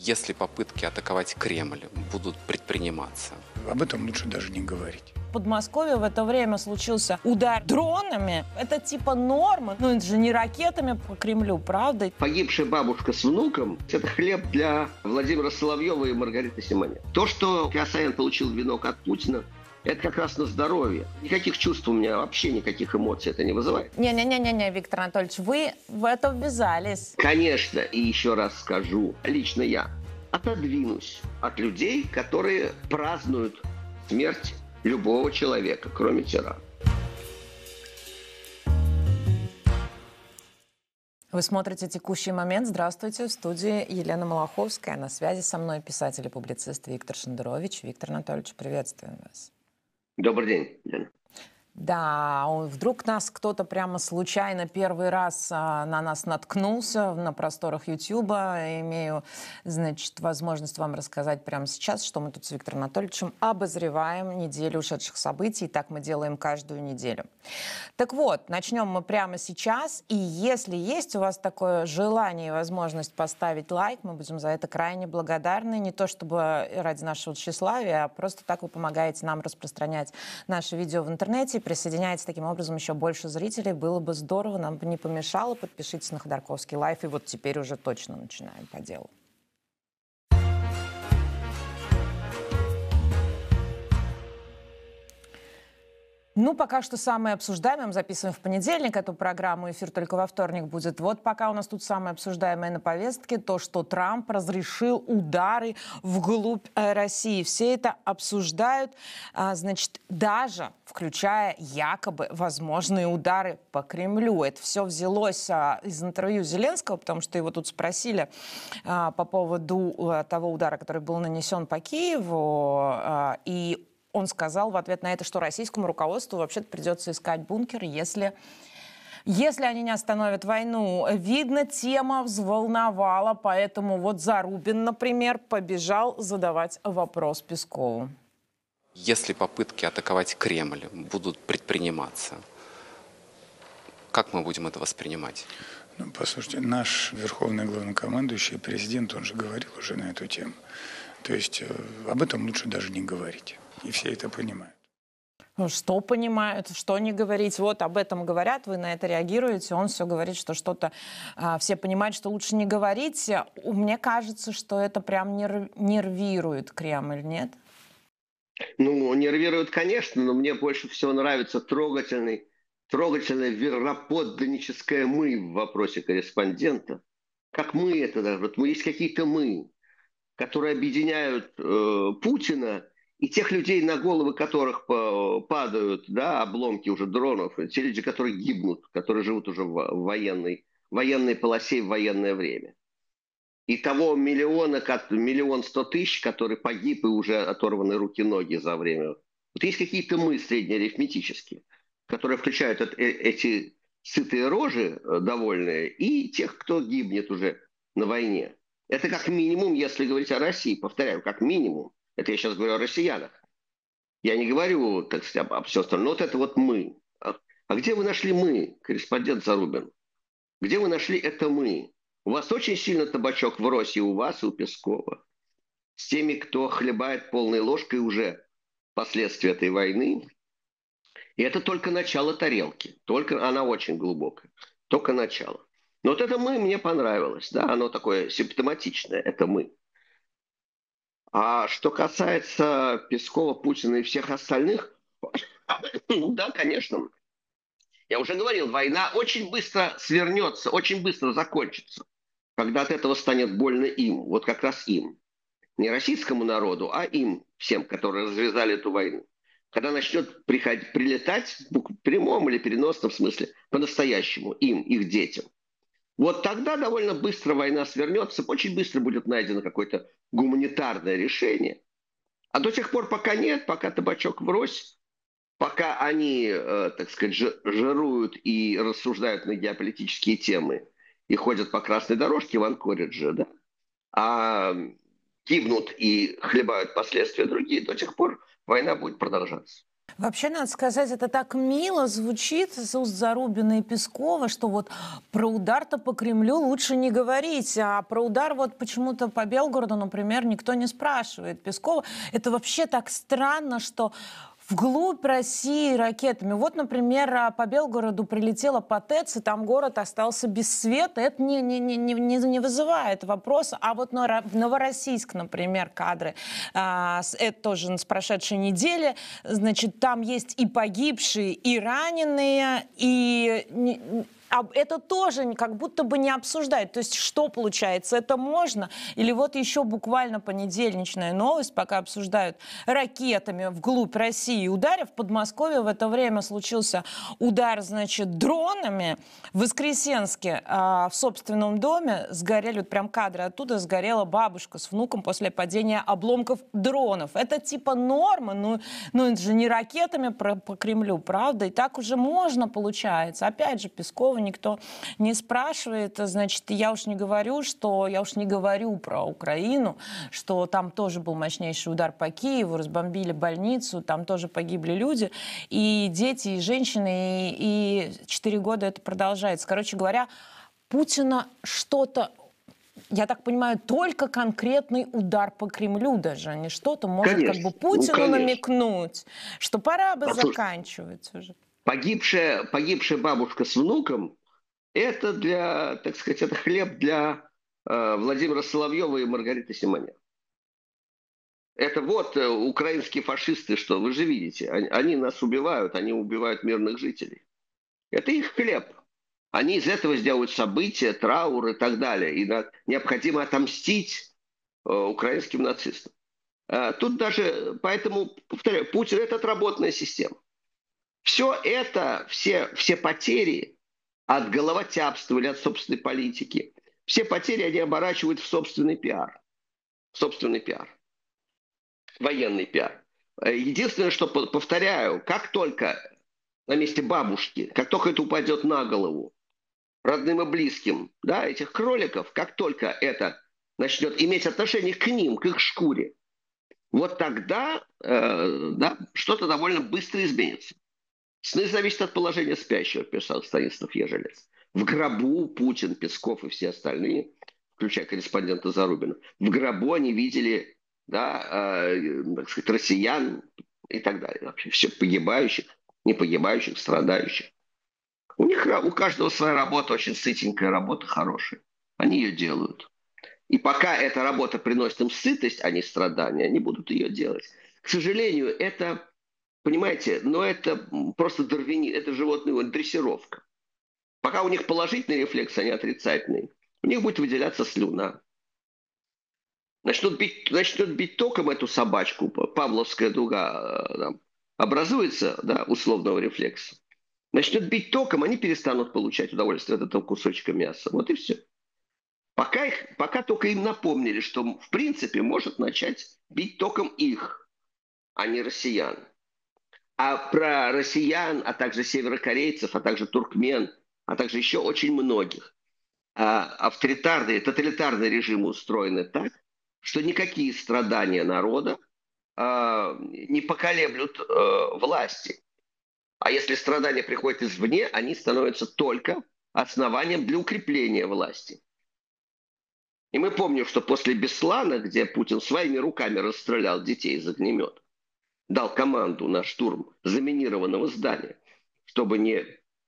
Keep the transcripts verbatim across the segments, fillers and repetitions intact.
если попытки атаковать Кремль будут предприниматься? Об этом лучше даже не говорить. В Подмосковье в это время случился удар дронами. Это типа норма. Ну, это же не ракетами по Кремлю, правда? Погибшая бабушка с внуком – это хлеб для Владимира Соловьева и Маргариты Симонян. То, что Киасаян получил венок от Путина, это как раз на здоровье. Никаких чувств у меня, вообще никаких эмоций это не вызывает. Не-не-не, Виктор Анатольевич, вы в это ввязались. Конечно, и еще раз скажу, лично я отодвинусь от людей, которые празднуют смерть любого человека, кроме тирана. Вы смотрите «Текущий момент». Здравствуйте. В студии Елена Малаховская. На связи со мной писатель и публицист Виктор Шендерович. Виктор Анатольевич, приветствуем вас. Добрый день, Елена. Да, вдруг нас кто-то прямо случайно первый раз а, на нас наткнулся на просторах Ютьюба. Имею, значит, возможность вам рассказать прямо сейчас, что мы тут с Виктором Анатольевичем обозреваем неделю ушедших событий. И так мы делаем каждую неделю. Так вот, начнем мы прямо сейчас. И если есть у вас такое желание и возможность поставить лайк, мы будем за это крайне благодарны. Не то чтобы ради нашего тщеславия, а просто так вы помогаете нам распространять наши видео в интернете. Присоединяется таким образом еще больше зрителей. Было бы здорово, нам бы не помешало. Подпишитесь на Ходорковский лайф. И вот теперь уже точно начинаем по делу. Ну, пока что самое обсуждаемое. Мы записываем в понедельник эту программу. Эфир только во вторник будет. Вот пока у нас тут самое обсуждаемое на повестке. То, что Трамп разрешил удары вглубь России. Все это обсуждают, значит, даже включая якобы возможные удары по Кремлю. Это все взялось из интервью Зеленского, потому что его тут спросили по поводу того удара, который был нанесен по Киеву. И он сказал в ответ на это, что российскому руководству вообще-то придется искать бункер, если, если они не остановят войну. Видно, тема взволновала, поэтому вот Зарубин, например, побежал задавать вопрос Пескову. Если попытки атаковать Кремль будут предприниматься, как мы будем это воспринимать? Ну, послушайте, наш верховный главнокомандующий, президент, он же говорил уже на эту тему. То есть э, об этом лучше даже не говорить. И все это понимают. Что понимают, что не говорить. Вот об этом говорят, вы на это реагируете. Он все говорит, что что-то а, все понимают, что лучше не говорить. Мне кажется, что это прям нерв, нервирует Кремль, нет? Ну, нервирует, конечно, но мне больше всего нравится трогательный, трогательное верноподданническое «мы» в вопросе корреспондента. Как мы это даже? Вот мы есть какие-то «мы», которые объединяют э, Путина и тех людей, на головы которых падают, да, обломки уже дронов, те люди, которые гибнут, которые живут уже в военной, военной полосе в военное время. И того миллиона, миллион сто тысяч, который погиб и уже оторваны руки-ноги за время. Вот есть какие-то мы среднеарифметические, которые включают эти сытые рожи довольные и тех, кто гибнет уже на войне. Это как минимум, если говорить о России, повторяю, как минимум. Это я сейчас говорю о россиянах. Я не говорю, так сказать, об всем остальном. Но вот это вот мы. А где вы нашли мы, корреспондент Зарубин? Где вы нашли это мы? У вас очень сильно табачок в росе, у вас и у Пескова. С теми, кто хлебает полной ложкой уже последствия этой войны. И это только начало тарелки. Только она очень глубокая. Только начало. Но вот это мы мне понравилось. Да, оно такое симптоматичное. Это мы. А что касается Пескова, Путина и всех остальных, ну да, конечно. Я уже говорил, война очень быстро свернется, очень быстро закончится, когда от этого станет больно им, вот как раз им. Не российскому народу, а им, всем, которые развязали эту войну. Когда начнет приходить, прилетать в прямом или переносном смысле по-настоящему им, их детям. Вот тогда довольно быстро война свернется, очень быстро будет найдено какое-то гуманитарное решение. А до тех пор, пока нет, пока табачок врозь, пока они, э, так сказать, жируют и рассуждают на геополитические темы и ходят по красной дорожке в Анкоридже, да, а гибнут и хлебают последствия другие, до тех пор война будет продолжаться. Вообще, надо сказать, это так мило звучит из уст Зарубина и Пескова, что вот про удар-то по Кремлю лучше не говорить, а про удар вот почему-то по Белгороду, например, никто не спрашивает Пескова. Это вообще так странно, что вглубь России ракетами. Вот, например, по Белгороду прилетела по ТЭЦ, и там город остался без света. Это не, не, не, не, не вызывает вопроса. А вот в Новороссийск, например, кадры, а, это тоже с прошедшей недели, значит, там есть и погибшие, и раненые, и... это тоже как будто бы не обсуждают. То есть что получается? Это можно? Или вот еще буквально понедельничная новость, пока обсуждают ракетами вглубь России ударив. В Подмосковье в это время случился удар, значит, дронами. В Воскресенске а, в собственном доме сгорели, вот прям кадры оттуда, сгорела бабушка с внуком после падения обломков дронов. Это типа норма, ну, ну это же не ракетами по, по Кремлю, правда? И так уже можно, получается. Опять же, Пескова никто не спрашивает. Значит, я уж не говорю, что я уж не говорю про Украину, что там тоже был мощнейший удар по Киеву, разбомбили больницу, там тоже погибли люди, и дети, и женщины, и четыре года это продолжается. Короче говоря, Путина что-то, я так понимаю, только конкретный удар по Кремлю даже, а не что-то может Конечно. как бы Путину Ну, намекнуть, что пора бы Послушайте, заканчивать уже. Погибшая, погибшая бабушка с внуком – это для, так сказать, это хлеб для э, Владимира Соловьева и Маргариты Симонян. Это вот э, украинские фашисты, что вы же видите, они, они нас убивают, они убивают мирных жителей. Это их хлеб. Они из этого сделают события, траур и так далее. И на, необходимо отомстить э, украинским нацистам. Э, тут даже, поэтому, повторяю, Путин – это отработанная система. Все это, все, все потери от головотяпства или от собственной политики, все потери они оборачивают в собственный пиар. Собственный пиар. Военный пиар. Единственное, что повторяю, как только на месте бабушки, как только это упадет на голову родным и близким, да, этих кроликов, как только это начнет иметь отношение к ним, к их шкуре, вот тогда э, да, что-то довольно быстро изменится. Сны зависят от положения спящего, писал Станислав Ежелец. В гробу Путин, Песков и все остальные, включая корреспондента Зарубина, в гробу они видели, да, э, так сказать, россиян и так далее. Вообще все погибающих, не погибающих, страдающих. У них, у каждого своя работа, очень сытенькая работа, хорошая. Они ее делают. И пока эта работа приносит им сытость, а не страдания, они будут ее делать. К сожалению, это... Понимаете, но это просто дарвини, это животная дрессировка. Пока у них положительный рефлекс, а не отрицательный, у них будет выделяться слюна. Начнут бить, начнут бить током эту собачку, Павловская дуга там, образуется, да, условного рефлекса. Начнут бить током, они перестанут получать удовольствие от этого кусочка мяса. Вот и все. Пока, их, пока только им напомнили, что в принципе может начать бить током их, а не россиян. А про россиян, а также северокорейцев, а также туркмен, а также еще очень многих. А авторитарные, тоталитарные режимы устроены так, что никакие страдания народа а, не поколеблют а, власти. А если страдания приходят извне, они становятся только основанием для укрепления власти. И мы помним, что после Беслана, где Путин своими руками расстрелял детей из огнемета, дал команду на штурм заминированного здания, чтобы не,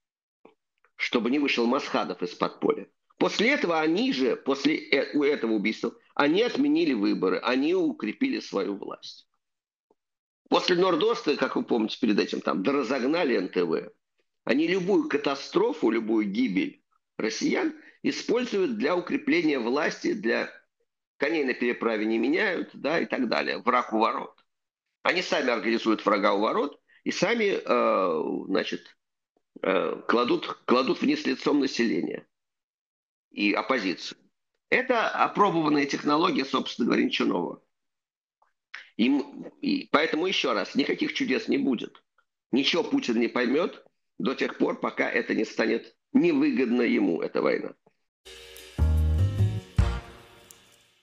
чтобы не вышел Масхадов из-под поля. После этого они же, после этого убийства, они отменили выборы, они укрепили свою власть. После Нордоста, как вы помните, перед этим там доразогнали эн тэ вэ. Они любую катастрофу, любую гибель россиян используют для укрепления власти, для коней на переправе не меняют, да, и так далее. Враг у ворот. Они сами организуют врага у ворот и сами, э, значит, э, кладут, кладут вниз лицом населения и оппозицию. Это опробованная технология, собственно говоря, ничего нового. И, и поэтому еще раз, никаких чудес не будет. Ничего Путин не поймет до тех пор, пока это не станет невыгодно ему, эта война.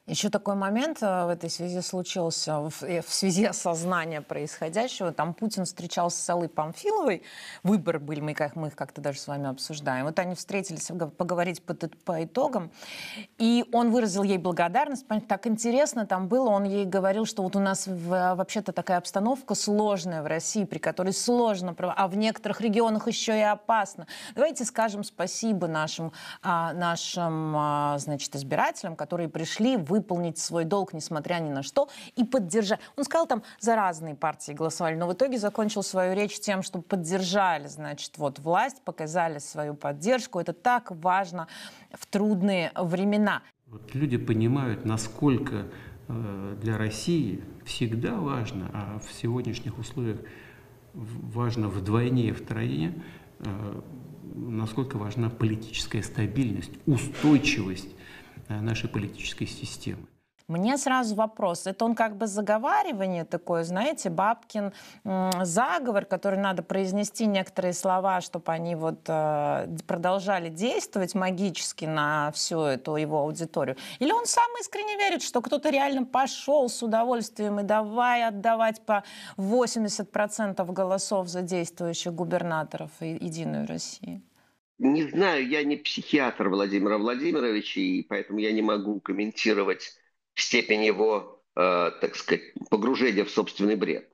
Еще такой момент э, в этой связи случился, в, э, в связи осознания происходящего. Там Путин встречался с Аллой Памфиловой, выборы были, мы, как, мы их как-то даже с вами обсуждаем. Вот они встретились поговорить по, по итогам, и он выразил ей благодарность. Так интересно там было, он ей говорил, что вот у нас в, вообще-то такая обстановка сложная в России, при которой сложно, а в некоторых регионах еще и опасно. Давайте скажем спасибо нашим, а, нашим а, значит, избирателям, которые пришли в выполнить свой долг, несмотря ни на что, и поддержать. Он сказал, там за разные партии голосовали, но в итоге закончил свою речь тем, что поддержали, значит, вот власть, показали свою поддержку. Это так важно в трудные времена. Вот люди понимают, насколько э, для России всегда важно, а в сегодняшних условиях важно вдвойне и втройне, э, насколько важна политическая стабильность, устойчивость нашей политической системы. Мне сразу вопрос. Это он как бы заговаривание такое, знаете, Бабкин заговор, который надо произнести некоторые слова, чтобы они вот э, продолжали действовать магически на всю эту его аудиторию? Или он сам искренне верит, что кто-то реально пошел с удовольствием и давай отдавать по восемьдесят процентов голосов за действующих губернаторов и Единую Россию? Не знаю, я не психиатр Владимира Владимировича, и поэтому я не могу комментировать степень его, э, так сказать, погружения в собственный бред.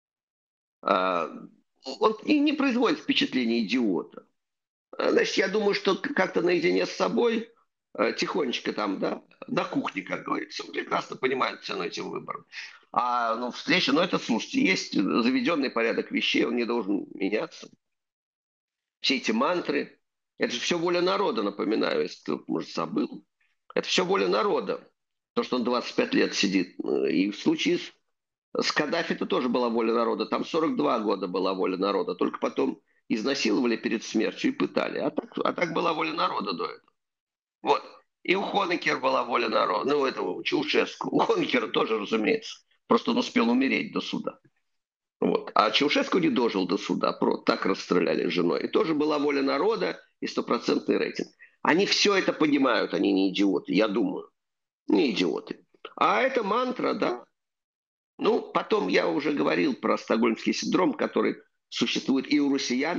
Э, он не, не производит впечатление идиота. Значит, я думаю, что как-то наедине с собой, э, тихонечко там, да, на кухне, как говорится, он прекрасно понимает цену этим выборам. А ну, встреча, ну это, слушайте, есть заведенный порядок вещей, он не должен меняться. Все эти мантры, это же все воля народа, напоминаю, если кто, может, забыл. Это все воля народа. То, что он двадцать пять лет сидит. И в случае с, с Каддафи это тоже была воля народа. Там сорок два года была воля народа. Только потом изнасиловали перед смертью и пытали. А так, а так была воля народа до этого. Вот. И у Хонекера была воля народа. Ну, у этого, у Чаушеску. У Хонекера тоже, разумеется. Просто он успел умереть до суда. Вот. А Чаушеску не дожил до суда, про, так расстреляли с женой. И тоже была воля народа и стопроцентный рейтинг. Они все это понимают, они не идиоты, я думаю. Не идиоты. А это мантра, да. Ну, потом я уже говорил про стокгольмский синдром, который существует и у россиян,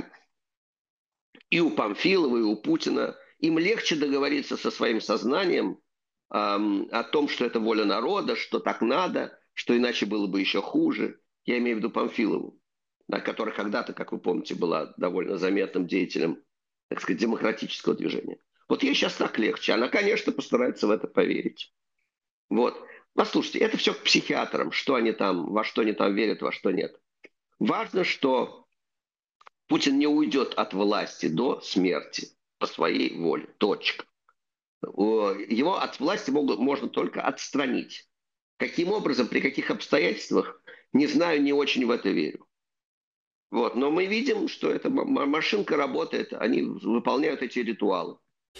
и у Памфилова, и у Путина. Им легче договориться со своим сознанием эм, о том, что это воля народа, что так надо, что иначе было бы еще хуже. Я имею в виду Памфилову, да, которая когда-то, как вы помните, была довольно заметным деятелем, так сказать, демократического движения. Вот ей сейчас так легче. Она, конечно, постарается в это поверить. Вот. Послушайте, это все к психиатрам, что они там, во что они там верят, во что нет. Важно, что Путин не уйдет от власти до смерти по своей воле. Точка. Его от власти могут, можно только отстранить. Каким образом, при каких обстоятельствах, не знаю, не очень в это верю. Вот. Но мы видим, что эта машинка работает, они выполняют эти ритуалы.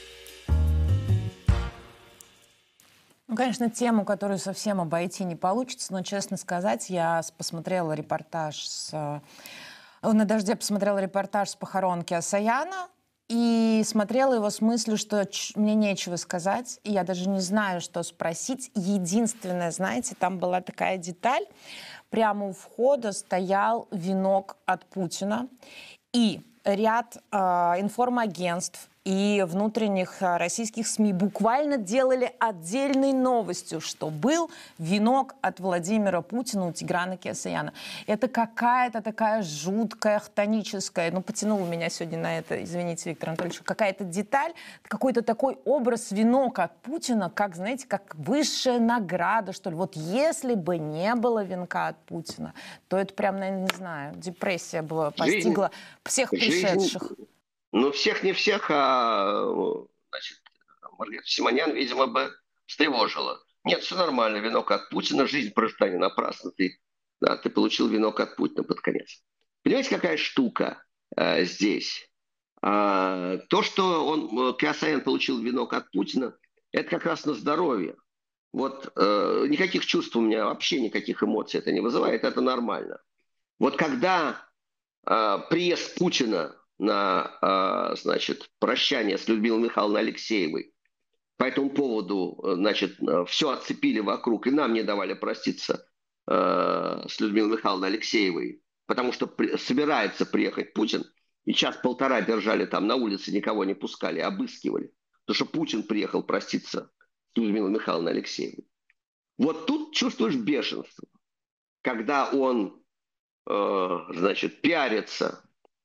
Ну, конечно, тему, которую совсем обойти не получится, но, честно сказать, я посмотрела репортаж с... На «Дожде» посмотрела репортаж с похоронки Асаяна и смотрела его с мыслью, что мне нечего сказать, и я даже не знаю, что спросить. Единственное, знаете, там была такая деталь. Прямо у входа стоял венок от Путина, и ряд э, информагентств и внутренних российских СМИ буквально делали отдельной новостью, что был венок от Владимира Путина у Тиграна Кеосаяна. Это какая-то такая жуткая, хтоническая, ну, потянула меня сегодня на это, извините, Виктор Анатольевич, какая-то деталь, какой-то такой образ венок от Путина, как, знаете, как высшая награда, что ли. Вот если бы не было венка от Путина, то это прям, наверное, не знаю, депрессия бы постигла всех пришедших. Жизнь... Ну, всех не всех, а, значит, Маргарита Симонян, видимо, бы встревожила. Нет, все нормально, венок от Путина, жизнь прожита не напрасно. Ты, да, ты получил венок от Путина под конец. Понимаете, какая штука э, здесь? А, то, что он, Кеосаян получил венок от Путина, это как раз на здоровье. Вот э, никаких чувств у меня, вообще никаких эмоций это не вызывает, это нормально. Вот когда э, приезд Путина на, значит, прощание с Людмилой Михайловной Алексеевой По этому поводу, значит, все отцепили вокруг, и нам не давали проститься э, с Людмилой Михайловной Алексеевой, потому что при, собирается приехать Путин, и час-полтора держали там на улице, никого не пускали, обыскивали, потому что Путин приехал проститься с Людмилой Михайловной Алексеевой. Вот тут чувствуешь бешенство, когда он, э, значит, пиарится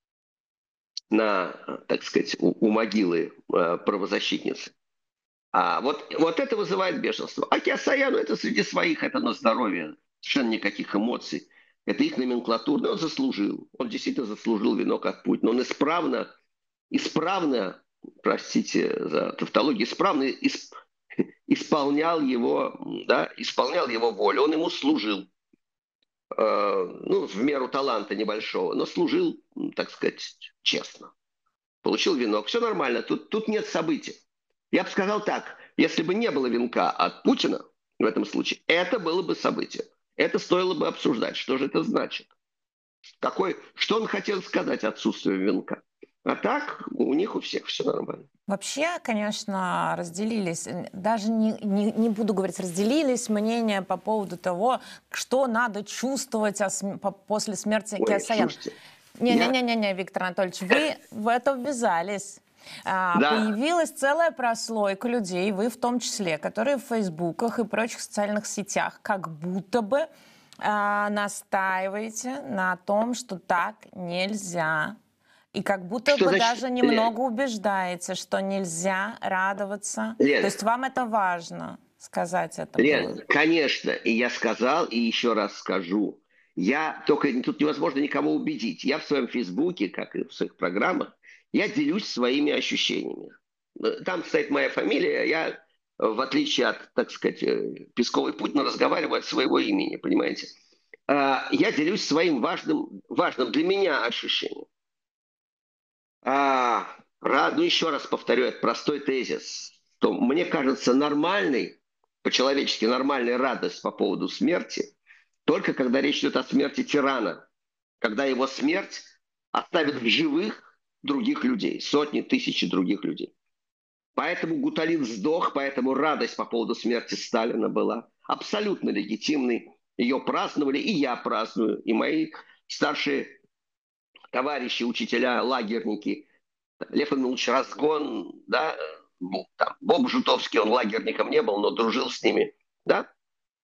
на, так сказать, у, у могилы э, правозащитницы. А вот, вот это вызывает бешенство. А Киасаяну это среди своих, это на здоровье. Совершенно никаких эмоций. Это их номенклатура. Он заслужил. Он действительно заслужил венок от Путина. Он исправно, исправно, простите за тавтологию, исправно исп, исполнял его, да, исполнял его волю. Он ему служил. Э, ну, в меру таланта небольшого, но служил, так сказать, честно. Получил венок. Все нормально. Тут, тут нет событий. Я бы сказал так, если бы не было венка от Путина в этом случае, это было бы событие. Это стоило бы обсуждать. Что же это значит? Какой, что он хотел сказать отсутствием венка? А так у них у всех все нормально. Вообще, конечно, разделились, даже не, не, не буду говорить, разделились мнения по поводу того, что надо чувствовать после смерти Киасаяна. Не-не-не, Виктор Анатольевич, вы в это ввязались. А, да. Появилась целая прослойка людей, вы в том числе, которые в фейсбуках и прочих социальных сетях как будто бы а, настаиваете на том, что так нельзя. И как будто что бы значит? Даже немного убеждаете, что нельзя радоваться. Лена, то есть вам это важно сказать это? Лена, было? Конечно, и я сказал, и еще раз скажу. Я только тут невозможно никого убедить. Я в своем фейсбуке, как и в своих программах, я делюсь своими ощущениями. Там стоит моя фамилия, я, в отличие от, так сказать, Пескова и Путина, разговариваю от своего имени, понимаете? Я делюсь своим важным, важным для меня ощущением. А, ну, еще раз повторю, это простой тезис, что мне кажется нормальной, по-человечески нормальной радость по поводу смерти, только когда речь идет о смерти тирана, когда его смерть оставит в живых других людей, сотни, тысячи других людей. Поэтому Гуталин сдох, поэтому радость по поводу смерти Сталина была абсолютно легитимной. Ее праздновали, и я праздную, и мои старшие товарищи, учителя, лагерники. Лев Иванович Разгон, да, там, Боб Жутовский, он лагерником не был, но дружил с ними, да.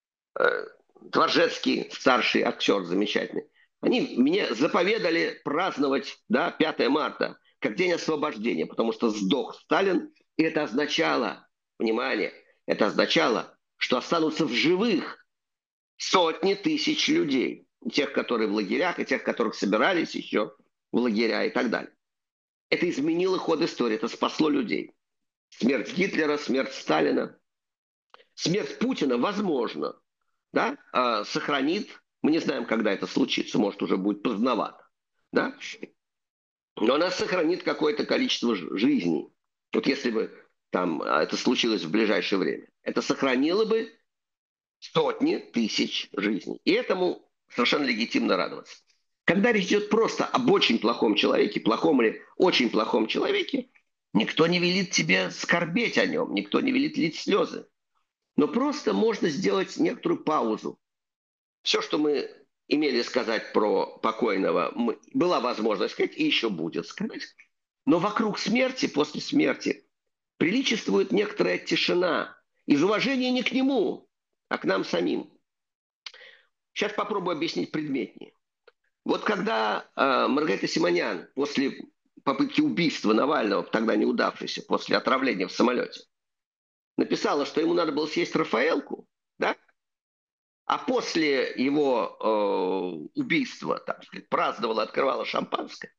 Дворжецкий, старший актер замечательный. Они мне заповедали праздновать, да, пятое марта как день освобождения, потому что сдох Сталин, и это означало, внимание, это означало, что останутся в живых сотни тысяч людей, тех, которые в лагерях, и тех, которых собирались еще в лагеря и так далее. Это изменило ход истории, это спасло людей. Смерть Гитлера, смерть Сталина, смерть Путина, возможно, да, сохранит. Мы не знаем, когда это случится, может, уже будет поздновато, да? Но она сохранит какое-то количество жизней. Вот если бы там это случилось в ближайшее время, это сохранило бы сотни тысяч жизней. И этому совершенно легитимно радоваться. Когда речь идет просто об очень плохом человеке, плохом или очень плохом человеке, никто не велит тебе скорбеть о нем, никто не велит лить слезы. Но просто можно сделать некоторую паузу. Все, что мы имели сказать про покойного, мы, была возможность сказать, и еще будет сказать. Но вокруг смерти, после смерти, приличествует некоторая тишина. Из уважения не к нему, а к нам самим. Сейчас попробую объяснить предметнее. Вот когда э, Маргарита Симонян после попытки убийства Навального, тогда неудавшейся, после отравления в самолете, написала, что ему надо было съесть Рафаэлку, да? А после его э, убийства, так сказать, праздновала, открывала шампанское.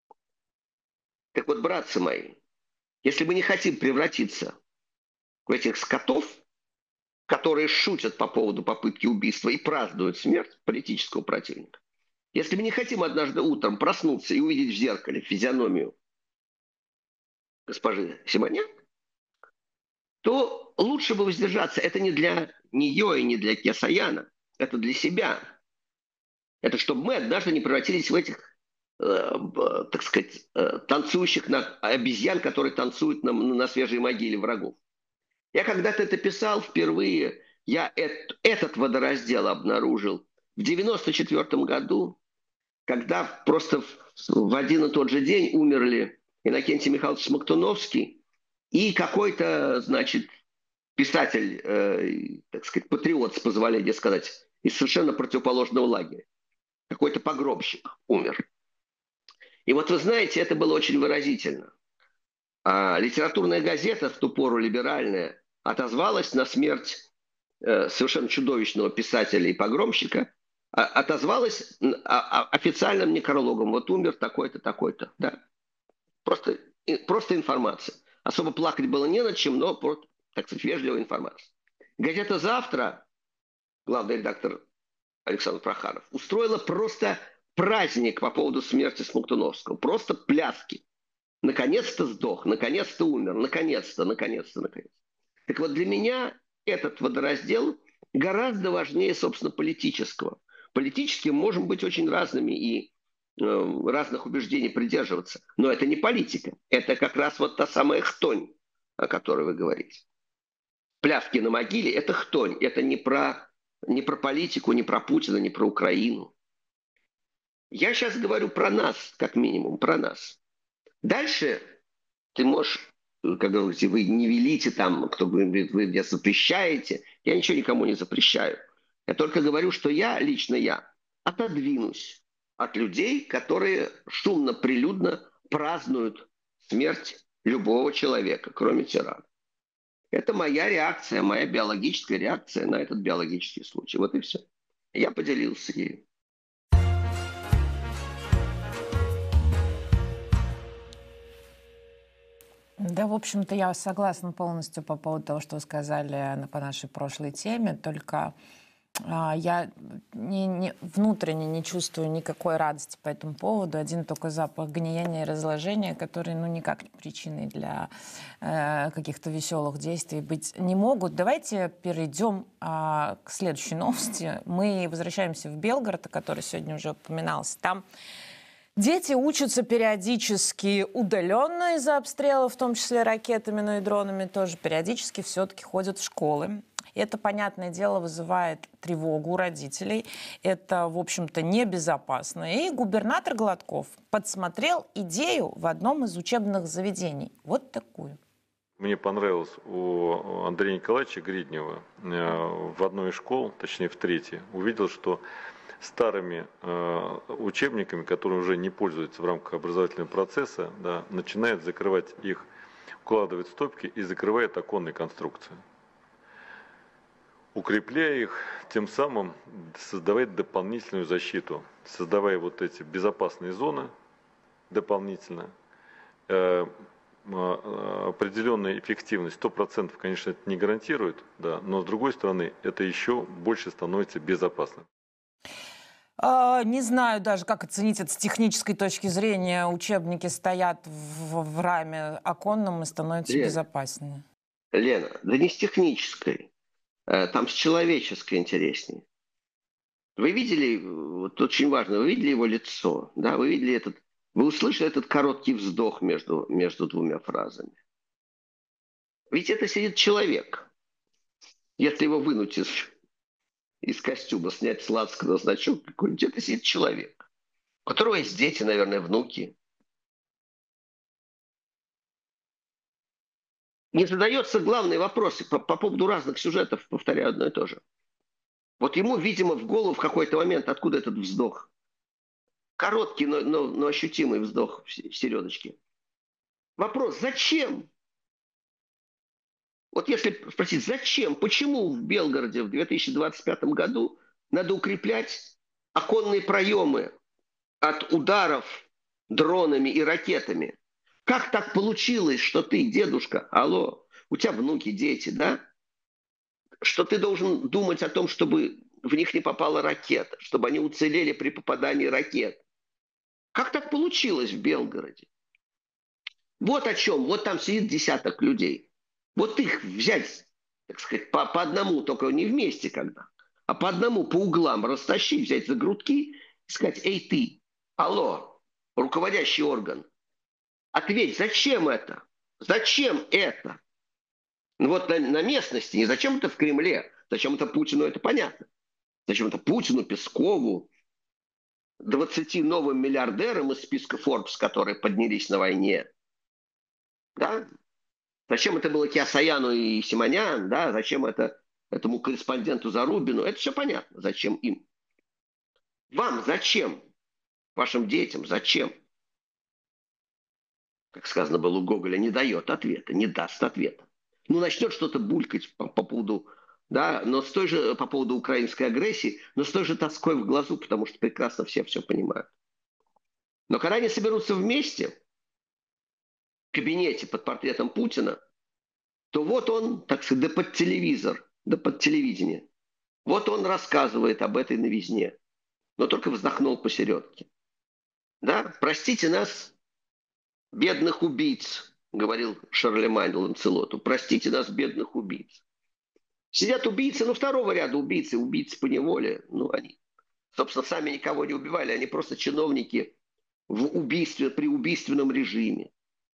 Так вот, братцы мои, если мы не хотим превратиться в этих скотов, которые шутят по поводу попытки убийства и празднуют смерть политического противника, если мы не хотим однажды утром проснуться и увидеть в зеркале физиономию госпожи Симонян, то лучше бы воздержаться. Это не для нее и не для Киасаяна. Это для себя. Это чтобы мы однажды не превратились в этих, э, так сказать, э, танцующих на, обезьян, которые танцуют на, на свежей могиле врагов. Я когда-то это писал впервые, я эт- этот водораздел обнаружил в девяносто четвёртом году, когда просто в в один и тот же день умерли Иннокентий Михайлович Смоктуновский и какой-то, значит, писатель, э, так сказать, патриот, с позволения сказать, из совершенно противоположного лагеря. Какой-то погромщик умер. И вот вы знаете, это было очень выразительно. А литературная газета, в ту пору либеральная, отозвалась на смерть э, совершенно чудовищного писателя и погромщика, а, отозвалась а, а, официальным некрологом. Вот умер такой-то, такой-то. Да. Просто, и- просто информация. Особо плакать было не над чем, но, просто, так сказать, вежливая информация. Газета «Завтра», главный редактор Александр Прохаров, устроила просто праздник по поводу смерти Смоктуновского. Просто пляски. Наконец-то сдох, наконец-то умер, наконец-то, наконец-то, наконец-то. Так вот, для меня этот водораздел гораздо важнее, собственно, политического. Политически мы можем быть очень разными и э, разных убеждений придерживаться. Но это не политика. Это как раз вот та самая хтонь, о которой вы говорите. Пляски на могиле – это хтонь. Это не про, не про политику, не про Путина, не про Украину. Я сейчас говорю про нас, как минимум, про нас. Дальше ты можешь, как говорите, вы не велите там, кто говорит, вы мне запрещаете. Я ничего никому не запрещаю. Я только говорю, что я, лично я, отодвинусь от людей, которые шумно, прилюдно празднуют смерть любого человека, кроме тирана. Это моя реакция, моя биологическая реакция на этот биологический случай. Вот и все. Я поделился ею. Да, в общем-то, я согласна полностью по поводу того, что вы сказали на- по нашей прошлой теме, только а, я не- не- внутренне не чувствую никакой радости по этому поводу. Один только запах гниения и разложения, который, ну, никак не причиной для э, каких-то веселых действий быть не могут. Давайте перейдем а, к следующей новости. Мы возвращаемся в Белгород, о которой сегодня уже упоминалось. Там дети учатся периодически удаленно из-за обстрелов, в том числе ракетами, но и дронами тоже периодически все-таки ходят в школы. И это, понятное дело, вызывает тревогу у родителей. Это, в общем-то, небезопасно. И губернатор Гладков подсмотрел идею в одном из учебных заведений. Вот такую. Мне понравилось у Андрея Николаевича Гриднева э, в одной из школ, точнее в третьей, увидел, что старыми э, учебниками, которые уже не пользуются в рамках образовательного процесса, да, начинает закрывать их, укладывает в стопки и закрывает оконные конструкции. Укрепляя их, тем самым создавать дополнительную защиту, создавая вот эти безопасные зоны дополнительно. Э, э, определенная эффективность, сто процентов, конечно, это не гарантирует, да, но с другой стороны, это еще больше становится безопасным. А, Не знаю даже, как оценить это с технической точки зрения. Учебники стоят в, в раме оконном и становятся Лена, безопаснее. Лена, да не с технической, э, там с человеческой интереснее. Вы видели, вот очень важно, вы видели его лицо, да, вы видели этот, вы услышали этот короткий вздох между, между двумя фразами. Ведь это сидит человек. Если его вынуть из, из костюма, снять с лацкана значок какой-нибудь, это сидит человек, у которого есть дети, наверное, внуки. Не задается главный вопрос по, по поводу разных сюжетов, повторяю одно и то же. Вот ему, видимо, в голову в какой-то момент, откуда этот вздох? Короткий, но, но, но ощутимый вздох в середочке. Вопрос, зачем? Вот если спросить, зачем, почему в Белгороде в две тысячи двадцать пятом году надо укреплять оконные проемы от ударов дронами и ракетами? Как так получилось, что ты, дедушка, алло, у тебя внуки, дети, да? Что ты должен думать о том, чтобы в них не попала ракета, чтобы они уцелели при попадании ракет? Как так получилось в Белгороде? Вот о чем. Вот там сидит десяток людей. Вот их взять, так сказать, по, по одному, только не вместе когда, а по одному, по углам растащить, взять за грудки и сказать, эй ты, алло, руководящий орган, ответь, зачем это? Зачем это? Ну вот на, на местности. И зачем это в Кремле? Зачем это Путину, это понятно. Зачем это Путину, Пескову, двадцати новым миллиардерам из списка Forbes, которые поднялись на войне. Да? Зачем это было Киасаяну и Симонян? Да? Зачем это этому корреспонденту Зарубину? Это все понятно. Зачем им? Вам зачем? Вашим детям зачем? Как сказано было у Гоголя, не дает ответа, не даст ответа. Ну, начнет что-то булькать по, по поводу, да, но с той же, по поводу украинской агрессии, но с той же тоской в глазу, потому что прекрасно все все понимают. Но когда они соберутся вместе в кабинете под портретом Путина, то вот он, так сказать, да под телевизор, да под телевидение. Вот он рассказывает об этой новизне, но только вздохнул посередке. Да, простите нас, бедных убийц, говорил Шарлемань Ланцелоту. Простите нас, бедных убийц. Сидят убийцы, ну, второго ряда убийцы, убийцы по неволе. Ну, они, собственно, сами никого не убивали, они просто чиновники в убийстве, при убийственном режиме.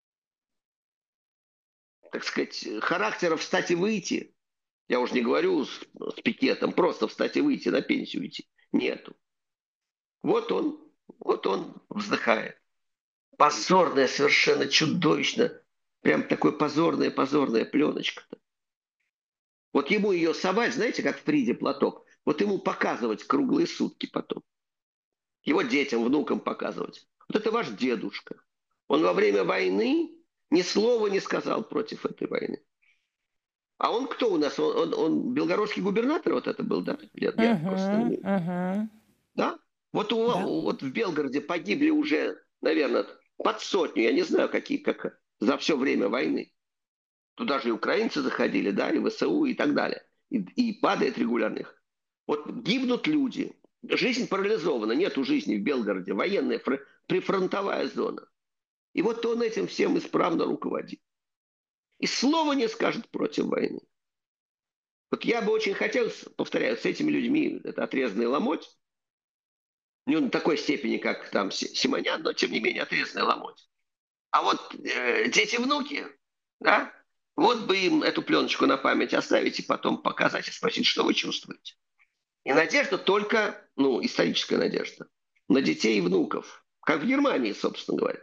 Так сказать, характера встать и выйти, я уже не говорю с, с пикетом, просто встать и выйти, на пенсию уйти, нету. Вот он, вот он вздыхает. Позорная, совершенно чудовищно. Прям такой позорная, позорная пленочка-то. Вот ему ее совать, знаете, как в Фриде платок, вот ему показывать круглые сутки потом. Его детям, внукам показывать. Вот это ваш дедушка. Он во время войны ни слова не сказал против этой войны. А он кто у нас? Он, он, он белгородский губернатор вот это был, да? Я, я Мгм, просто не- мгм. Да? Вот, у, Да. вот в Белгороде погибли уже, наверное, под сотню, я не знаю, какие, как за все время войны. Туда же и украинцы заходили, да, и ВСУ, и так далее. И, и падает регулярных. Вот гибнут люди. Жизнь парализована, нету жизни в Белгороде. Военная, фр- прифронтовая зона. И вот он этим всем исправно руководит. И слова не скажет против войны. Вот я бы очень хотел, повторяю, с этими людьми, это отрезанный ломоть, не на такой степени, как там Си- Симонян, но тем не менее отрезанный ломоть. А вот э, дети-внуки, да, вот бы им эту пленочку на память оставить и потом показать и спросить, что вы чувствуете. И надежда только, ну, историческая надежда, на детей и внуков. Как в Германии, собственно говоря.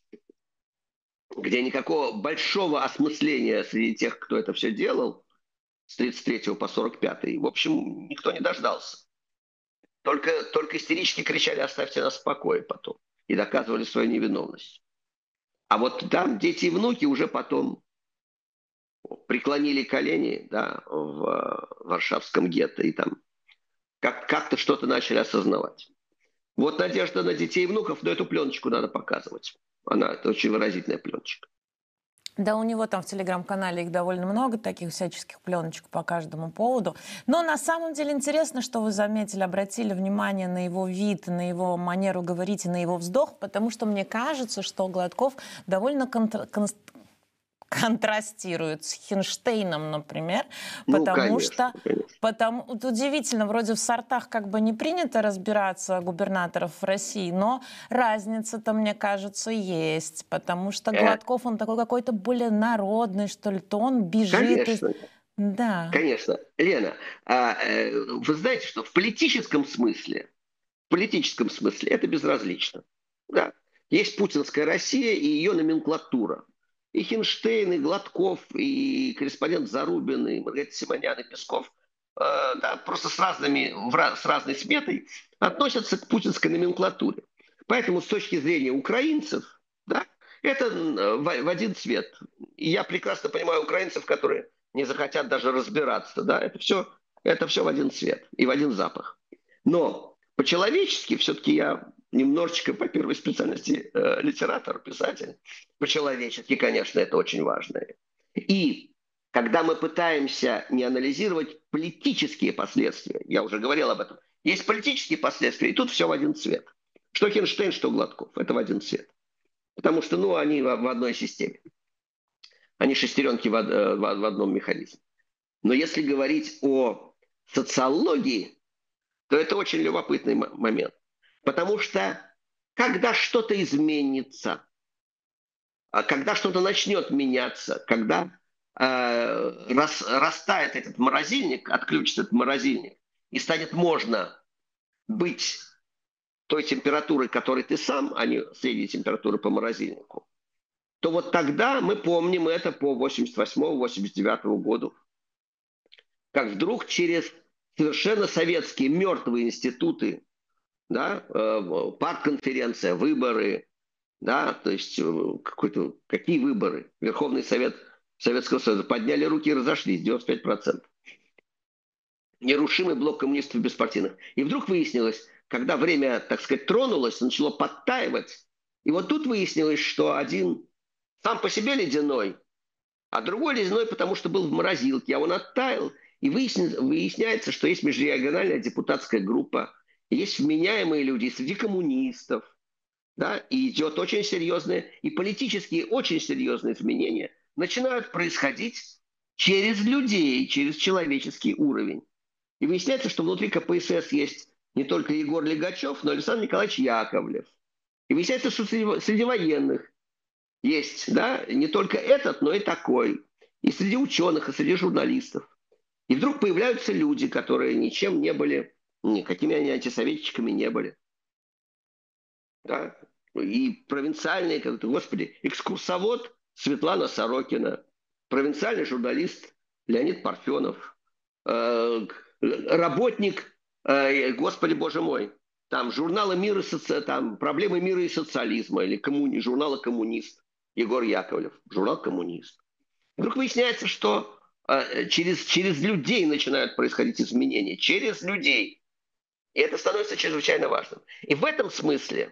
Где никакого большого осмысления среди тех, кто это все делал, с тридцать третьего по сорок пятый, в общем, никто не дождался. Только, только истерически кричали: оставьте нас в покое потом. И доказывали свою невиновность. А вот там дети и внуки уже потом преклонили колени, да, в э, Варшавском гетто и там как- как-то что-то начали осознавать. Вот надежда на детей и внуков, но эту пленочку надо показывать. Она, это очень выразительная пленочка. Да, у него там в телеграм-канале их довольно много, таких всяческих пленочек по каждому поводу. Но на самом деле интересно, что вы заметили, обратили внимание на его вид, на его манеру говорить и на его вздох, потому что мне кажется, что Гладков довольно контр... кон- контрастирует с Хинштейном, например, Ну, потому конечно, что конечно. потому, вот удивительно, вроде в сортах как бы не принято разбираться губернаторов в России, но разница-то, мне кажется, есть, потому что Э, Гладков, он такой какой-то более народный, что ли, то он бежит из... Конечно, Да. конечно. Лена, а, э, вы знаете, что в политическом смысле, в политическом смысле это безразлично. Да. Есть путинская Россия и ее номенклатура. И Хинштейн, и Гладков, и корреспондент Зарубин, и Маргарита Симонян, и Песков, э, да, просто с, разными, в раз- с разной сметой относятся к путинской номенклатуре. Поэтому с точки зрения украинцев, да, это э, в, в один цвет. И я прекрасно понимаю украинцев, которые не захотят даже разбираться. Да, это все, это все в один цвет и в один запах. Но по-человечески все-таки я немножечко по первой специальности э, литератор, писатель. По-человечески, конечно, это очень важно. И когда мы пытаемся не анализировать политические последствия, я уже говорил об этом, есть политические последствия, и тут все в один цвет. Что Хинштейн, что Гладков, это в один цвет. Потому что, ну, они в, в одной системе. Они шестеренки в, од- э, в, в одном механизме. Но если говорить о социологии, то это очень любопытный м- момент. Потому что когда что-то изменится, а когда что-то начнет меняться, когда э, рас, растает этот морозильник, отключится этот морозильник, и станет можно быть той температурой, которой ты сам, а не средней температуры по морозильнику, то вот тогда мы помним это по восемьдесят восьмому — восемьдесят девятому году, как вдруг через совершенно советские мертвые институты, да, э, партконференция, выборы, да, то есть э, какой-то, какие выборы? Верховный Совет Советского Союза подняли руки и разошлись, девяносто пять процентов. Нерушимый блок коммунистов беспартийных. И вдруг выяснилось, когда время, так сказать, тронулось, начало подтаивать, и вот тут выяснилось, что один сам по себе ледяной, а другой ледяной, потому что был в морозилке, а он оттаял, и выясня, выясняется, что есть межрегиональная депутатская группа, есть вменяемые люди среди коммунистов, да, и идет очень серьезное, и политические очень серьезные изменения начинают происходить через людей, через человеческий уровень. И выясняется, что внутри ка пэ эс эс есть не только Егор Легачев, но и Александр Николаевич Яковлев. И выясняется, что среди, среди военных есть, да, не только этот, но и такой. И среди ученых, и среди журналистов. И вдруг появляются люди, которые ничем не были, никакими они антисоветчиками не были. Да? И провинциальные, как-то, господи, экскурсовод Светлана Сорокина, провинциальный журналист Леонид Парфенов, э, работник, э, господи боже мой, там журнала «Мир и соци... там проблемы мира и социализма» или коммуни... журнала «Коммунист» Егор Яковлев, журнал «Коммунист». Вдруг выясняется, что э, через, через людей начинают происходить изменения, через людей. И это становится чрезвычайно важным. И в этом смысле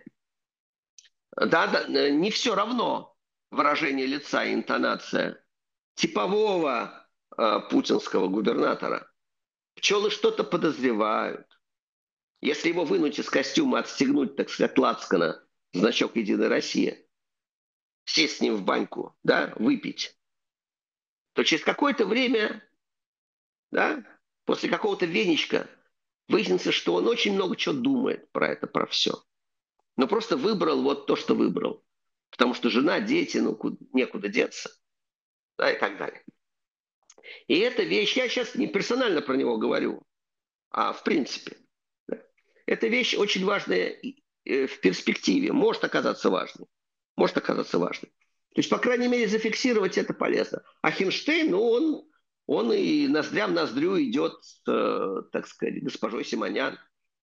да, да, не все равно выражение лица и интонация типового э, путинского губернатора. Пчелы что-то подозревают. Если его вынуть из костюма, отстегнуть, так сказать, лацкана, значок «Единая Россия», сесть с ним в баньку, да, выпить, то через какое-то время, да, после какого-то веничка выяснится, что он очень много чего думает про это, про все. Но просто выбрал вот то, что выбрал. Потому что жена, дети, ну, куда, некуда деться. Да, и так далее. И эта вещь, я сейчас не персонально про него говорю, а в принципе. Да. Эта вещь очень важная в перспективе. Может оказаться важной. Может оказаться важной. То есть, по крайней мере, зафиксировать это полезно. А Хинштейн, ну, он, он и ноздря в ноздрю идет, э, так сказать, госпожой Симонян.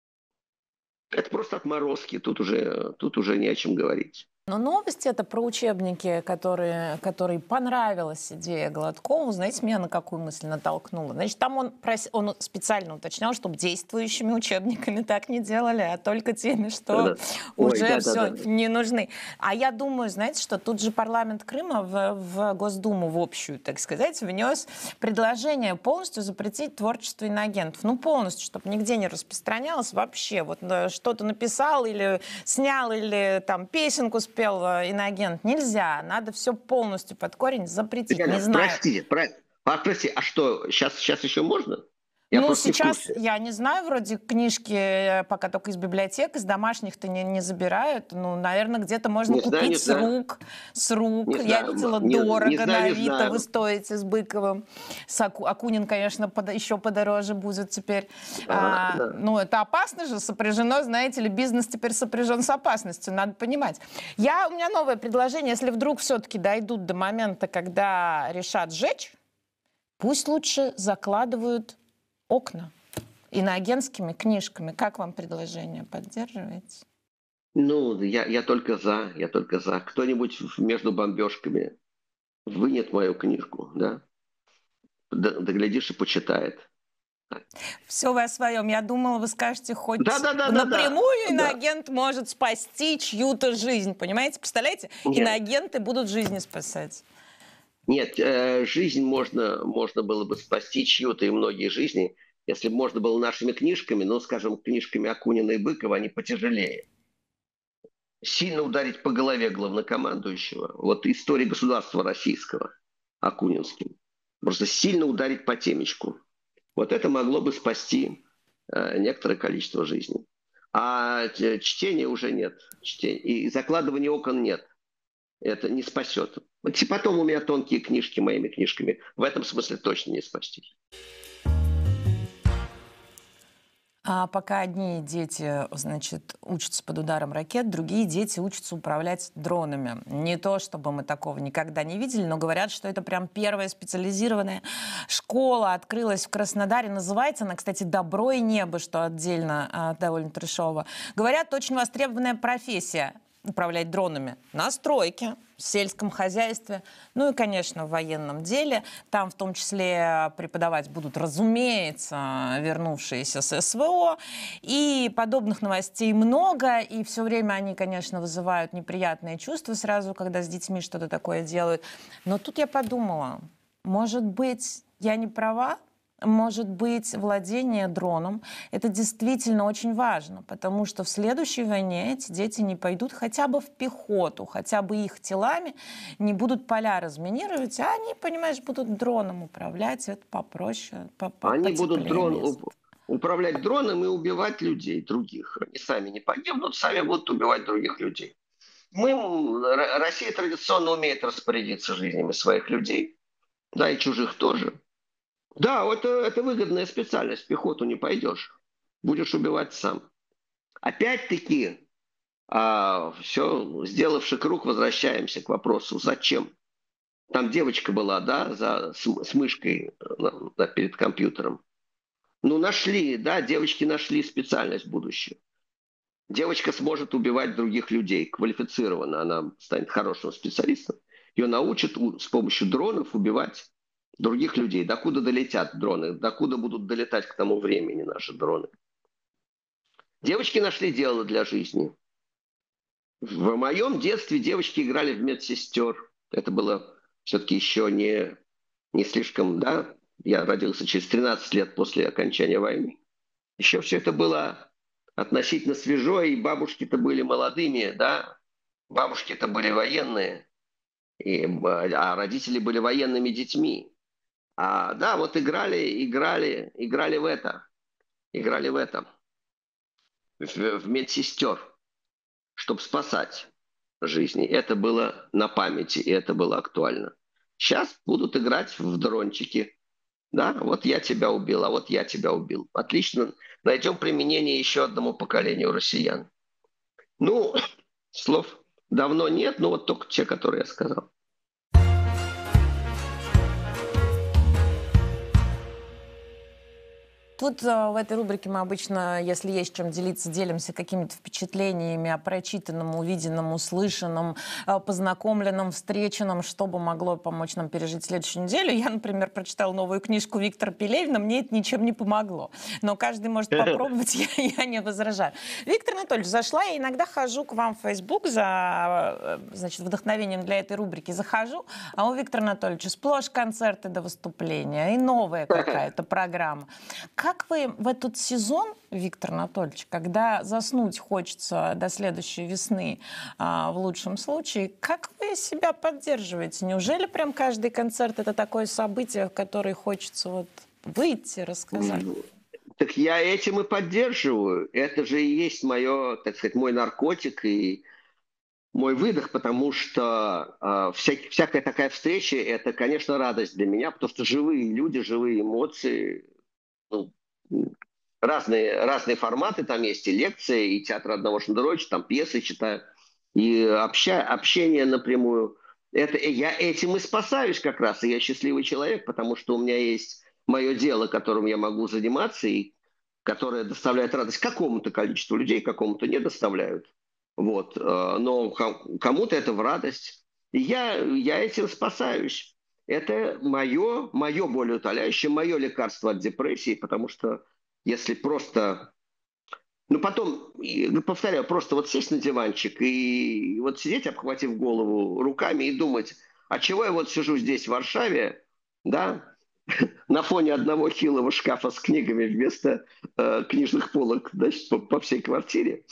Это просто отморозки, тут уже, тут уже не о чем говорить. Но новость это про учебники, которые, которые понравилась идея Гладкову. Знаете, меня на какую мысль натолкнула? Значит, там он, прос... он специально уточнял, чтобы действующими учебниками так не делали, а только теми, что да. уже Ой, да, все да, да. не нужны. А я думаю, знаете, что тут же парламент Крыма в, в Госдуму, в общую, так сказать, внес предложение полностью запретить творчество иноагентов. Ну, полностью, чтобы нигде не распространялось вообще. Вот что-то написал или снял, или там песенку спел иноагент. Нельзя. Надо все полностью под корень запретить. Татьяна, не знаю. Простите, про... а, простите, а что, сейчас, сейчас еще можно? Я ну, просто сейчас, не в курсе. я не знаю, вроде книжки пока только из библиотек, из домашних-то не, не забирают. Ну, наверное, где-то можно Не купить знаю, не с знаю. рук. С рук. Не Я знаю, видела не- дорого не знаю, на не Авито. знаю. Вы стоите с Быковым. С Аку- Акунин, конечно, под- еще подороже будет теперь. Ага, А, да. Ну, это опасно же, сопряжено, знаете ли, бизнес теперь сопряжен с опасностью, надо понимать. Я, у меня новое предложение, если вдруг все-таки дойдут до момента, когда решат сжечь, пусть лучше закладывают окна иноагентскими книжками. Как вам предложение? Поддерживаете? Ну, я, я только за, я только за. Кто-нибудь в- между бомбежками вынет мою книжку, да? Да, да глядишь и почитает. Все вы о своем. Я думала, вы скажете, хоть Да-да-да-да-да. напрямую Да. иноагент может спасти чью-то жизнь. Понимаете? Представляете? Нет. Иноагенты будут жизни спасать. Нет, э, жизнь можно, можно было бы спасти, чью-то и многие жизни, если бы можно было нашими книжками, ну, скажем, книжками Акунина и Быкова, они потяжелее. Сильно ударить по голове главнокомандующего. Вот история государства российского Акунинским. Просто сильно ударить по темечку. Вот это могло бы спасти э, некоторое количество жизней. А э, чтения уже нет. Чтения. И закладывания окон нет. это не спасет. Вот и потом у меня тонкие книжки моими книжками. В этом смысле точно не спасти. А пока одни дети, значит, учатся под ударом ракет, другие дети учатся управлять дронами. Не то, чтобы мы такого никогда не видели, но говорят, что это прям первая специализированная школа открылась в Краснодаре. Называется она, кстати, «Добро и небо», что отдельно а, довольно трешово. Говорят, очень востребованная профессия — управлять дронами на стройке, в сельском хозяйстве, ну и, конечно, в военном деле. Там в том числе преподавать будут, разумеется, вернувшиеся с СВО. И подобных новостей много, и все время они, конечно, вызывают неприятные чувства сразу, когда с детьми что-то такое делают. Но тут я подумала, может быть, я не права? Может быть, владение дроном — это действительно очень важно, потому что в следующей войне эти дети не пойдут хотя бы в пехоту, хотя бы их телами не будут поля разминировать, а они, понимаешь, будут дроном управлять, это попроще, по, по, Они будут дрон, мест. управлять дроном и убивать людей других. Они сами не погибнут, сами будут убивать других людей. Мы, Россия традиционно умеет распорядиться жизнями своих людей, да, и чужих тоже. Да, это, это выгодная специальность, в пехоту не пойдешь, будешь убивать сам. Опять-таки, а, все, сделавши круг, возвращаемся к вопросу, зачем? Там девочка была, да, за, с, с мышкой да, перед компьютером. Ну, нашли, да, девочки нашли специальность будущую. Девочка сможет убивать других людей квалифицированно, она станет хорошим специалистом. Ее научат с помощью дронов убивать других людей. Докуда долетят дроны, докуда будут долетать к тому времени наши дроны. Девочки нашли дело для жизни. В моем детстве девочки играли в медсестер. Это было все-таки еще не, не слишком, да, я родился через тринадцать лет после окончания войны. Еще все это было относительно свежо, и бабушки-то были молодыми, да, бабушки-то были военные, и, а родители были военными детьми. А, да, вот играли, играли, играли в это, играли в это, в, в медсестер, чтобы спасать жизни. Это было на памяти, и это было актуально. Сейчас будут играть в дрончики. Да, вот я тебя убил, а вот я тебя убил. Отлично, найдем применение еще одному поколению россиян. Ну, слов давно нет, но вот только те, которые я сказал. Тут в этой рубрике мы обычно, если есть чем делиться, делимся какими-то впечатлениями о прочитанном, увиденном, услышанном, познакомленном, встреченном, что бы могло помочь нам пережить следующую неделю. Я, например, прочитала новую книжку Виктора Пелевина, мне это ничем не помогло. Но каждый может попробовать, я, я не возражаю. Виктор Анатольевич, зашла, я иногда хожу к вам в Facebook за, значит, вдохновением для этой рубрики, захожу, а у Виктора Анатольевича сплошь концерты до выступления и новая какая-то программа. Как вы в этот сезон, Виктор Анатольевич, когда заснуть хочется до следующей весны, а, в лучшем случае, как вы себя поддерживаете? Неужели прям каждый концерт — это такое событие, в которое хочется вот выйти, рассказать? Так я этим и поддерживаю. Это же и есть мое, так сказать, мой наркотик и мой выдох, потому что э, вся, всякая такая встреча — это, конечно, радость для меня, потому что живые люди, живые эмоции, ну, разные, разные форматы там есть, и лекции, и театр одного Шендеровича, там пьесы читаю, и обща, общение напрямую. Это, я этим и спасаюсь как раз, и я счастливый человек, потому что у меня есть мое дело, которым я могу заниматься, и которое доставляет радость какому-то количеству людей, какому-то не доставляют. Вот. Но кому-то это в радость. И я, я этим спасаюсь. Это мое, мое болеутоляющее, мое лекарство от депрессии, потому что если просто... Ну, потом, повторяю, просто вот сесть на диванчик и вот сидеть, обхватив голову руками и думать, а чего я вот сижу здесь, в Варшаве, да, на фоне одного хилого шкафа с книгами вместо э, книжных полок, значит, по, по всей квартире.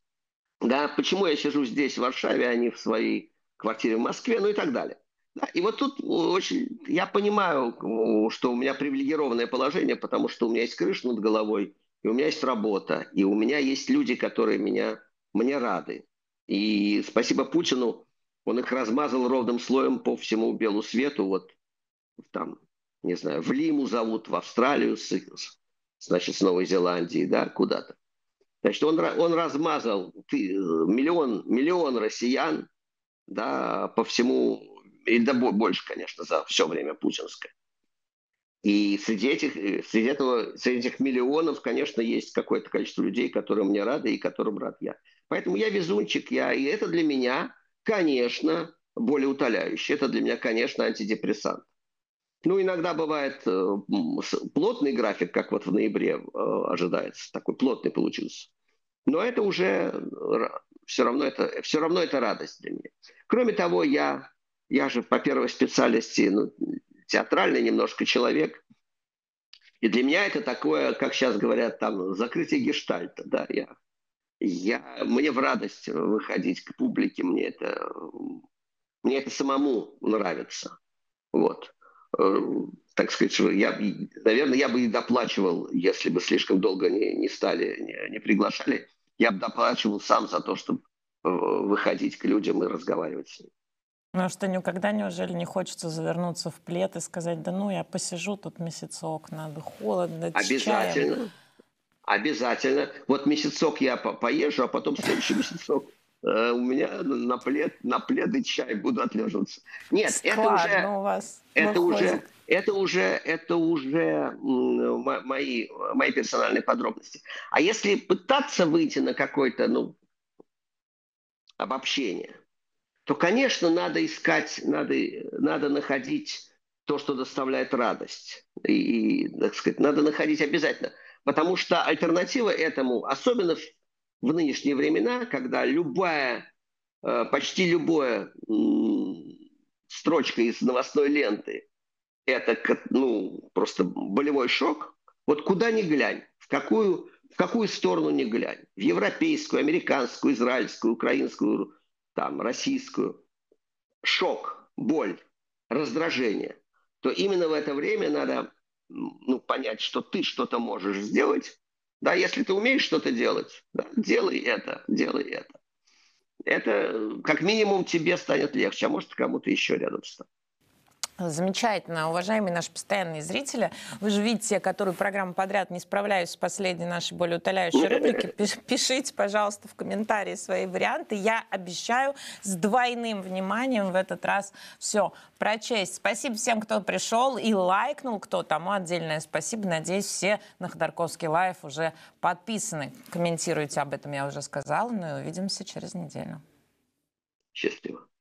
Да, почему я сижу здесь, в Варшаве, а не в своей квартире в Москве, ну и так далее. Да, и вот тут очень, я понимаю, что у меня привилегированное положение, потому что у меня есть крыша над головой, и у меня есть работа, и у меня есть люди, которые меня, мне рады. И спасибо Путину, Он их размазал ровным слоем по всему белу свету, вот там, не знаю, в Лиму зовут, в Австралию, с, значит, с Новой Зеландии, да, куда-то. Значит, он, он размазал миллион, миллион россиян, да, по всему, или да больше, конечно, за все время путинское. И среди этих, среди, этого, среди этих миллионов, конечно, есть какое-то количество людей, которым мне рады и которым рад я. Поэтому я везунчик, я, и это для меня, конечно, более утоляющее. Это для меня, конечно, антидепрессант. Ну, иногда бывает э, плотный график, как вот в ноябре э, ожидается. Такой плотный получился. Но это уже все равно это, все равно это радость для меня. Кроме того, я, я же по первой специальности ну, театральный немножко человек. И для меня это такое, как сейчас говорят, там, закрытие гештальта. Да, я, я, мне в радость выходить к публике, мне это, мне это самому нравится. Вот. Так сказать, я, наверное, я бы и доплачивал, если бы слишком долго не, не стали, не, не приглашали, я бы доплачивал сам за то, чтобы выходить к людям и разговаривать с ними. Ну а что, никогда, неужели не хочется завернуться в плед и сказать, да ну, я посижу тут месяцок, надо холодно, обязательно, чаем. Обязательно. Вот месяцок я по поезжу, а потом следующий месяцок э, у меня на плед, на плед и чай буду отлеживаться. Нет, Складно это уже... у вас Это выходит. уже, это уже, это уже мои, мои персональные подробности. А если пытаться выйти на какое-то, ну, обобщение, то, конечно, надо искать, надо, надо находить то, что доставляет радость. И, так сказать, надо находить обязательно. Потому что альтернатива этому, особенно в, в нынешние времена, когда любая, почти любая строчка из новостной ленты это, ну, просто болевой шок. Вот куда ни глянь, в какую, в какую сторону ни глянь, в европейскую, американскую, израильскую, украинскую, там, российскую, шок, боль, раздражение, то именно в это время надо, ну, понять, что ты что-то можешь сделать. Да, если ты умеешь что-то делать, да, делай это, делай это. Это как минимум тебе станет легче, а может кому-то еще рядом с тобой. Замечательно. Уважаемые наши постоянные зрители, вы же видите, которые программы подряд не справляюсь с последней нашей более утоляющей рубрики. Пишите, пожалуйста, в комментарии свои варианты. Я обещаю с двойным вниманием в этот раз все прочесть. Спасибо всем, кто пришел и лайкнул, кто тому отдельное спасибо. Надеюсь, все на Ходорковский лайв уже подписаны. Комментируйте об этом, я уже сказала. Ну и увидимся через неделю. Счастливо.